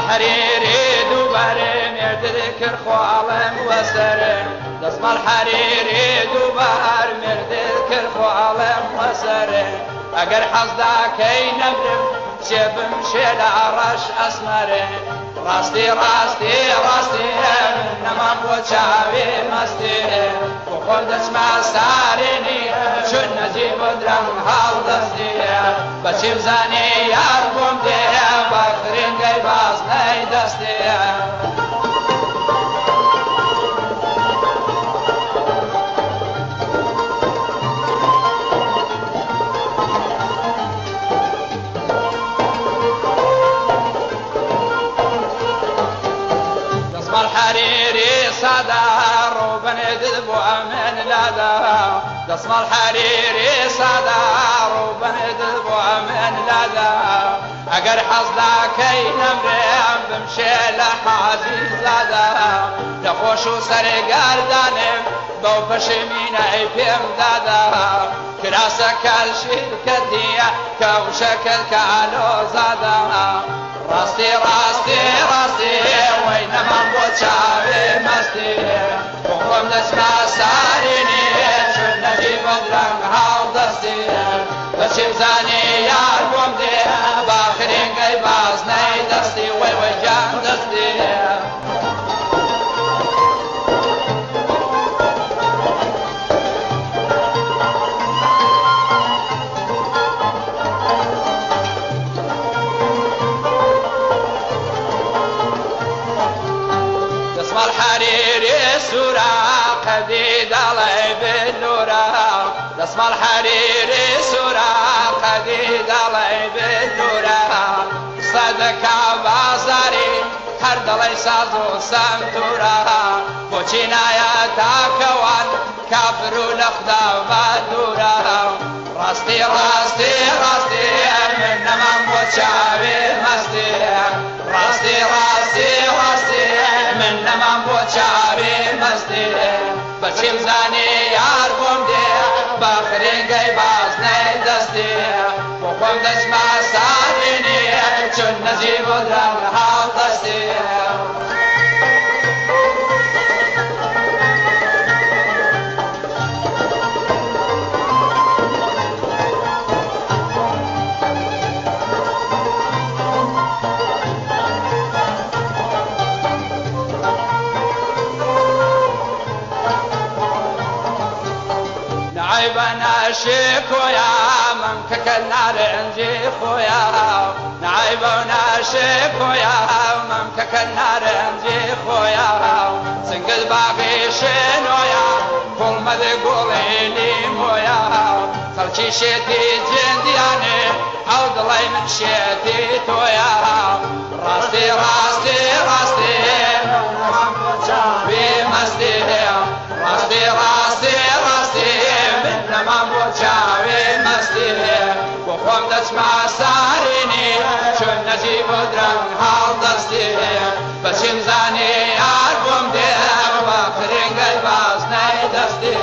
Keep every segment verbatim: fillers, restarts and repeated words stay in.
الحريري دوباري مردك خوالم وسرم دسم الحريري دوبار مردك خوالم وسرم اگر حزداكي نمرم شبم شل عرش اسمرم راستي راستي راستي نمام وشاوي مستي وخل دسم سارني شن نجيب درم حال دستي بشيم زاني يار بوم دي باخرين گي باز ناي دستي دسم الحريري صدار وبند بو امن لادا دسم الحريري صدار وبند بو امن لادا اگر حزداكي نمرم بمشي لحاجي زادا لخوش و سرگردانم بو پشمینه پیم دادا کراسك الشركتي كوشكل كالو زادا راستي راستي راستي وينما بوشاوي مستي وقوم نسمع ساريني شن نجيب درم هاو دستي بشيم زاني يار بوم دي باخرين گي باز ناي دستي وي وي جان دستي دسم الحريري سورة قديد علي بالنورة دسم الحريري سورة قديد علي بالنورة صدق بازاري هرد لي سازو سمتورة بوچينايا تاكوان كافرو لخدا بدورة راستي راستي راستي من نمان بوچاوي مستي راستي راستي راستي من نمان بوچاوي مستي بچيم زاني يار بوم دي باخرين گي باز ناي دستي وقوم دسما ساريني چون نجيب درم حال دستي نعيبنا شيكويا ممكك النار انجي خويا نعيبنا شيكويا ممكك النار انجي خويا سنقل باقي شنويا كل ما تقولي لي مويا خلشي شيتي جندياني عود الله من شيتي تويا راستي راستي راستي بمستي راستي راستي راستي نمان بوچاوي مستي وخوم دسما ساريني شون نجيب درم حال دستي بشيم زاني يار بوم دي باخرين گي باز ناي دستي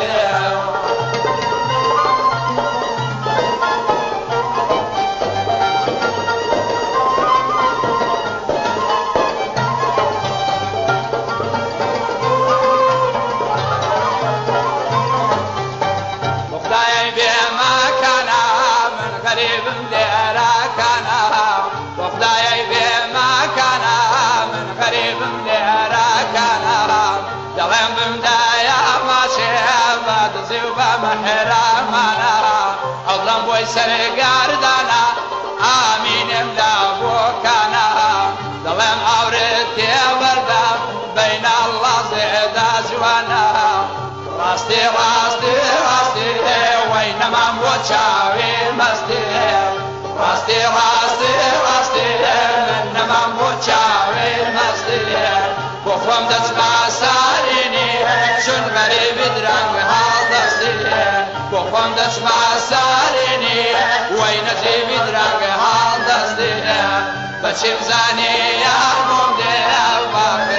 سرگردانا آمین املا بوکانا دلم عورتی وردا بین الله زیدا جوانا راستی راستی راستی وینما بوچاوی مستی راستی راستی راستی منما بوچاوی مستی بخوام دسما سارینی چون غریب درنگ حال دستی بخوام دسما سارینی وين تبي دراك حال دستي بشيم زاني يا بوم دي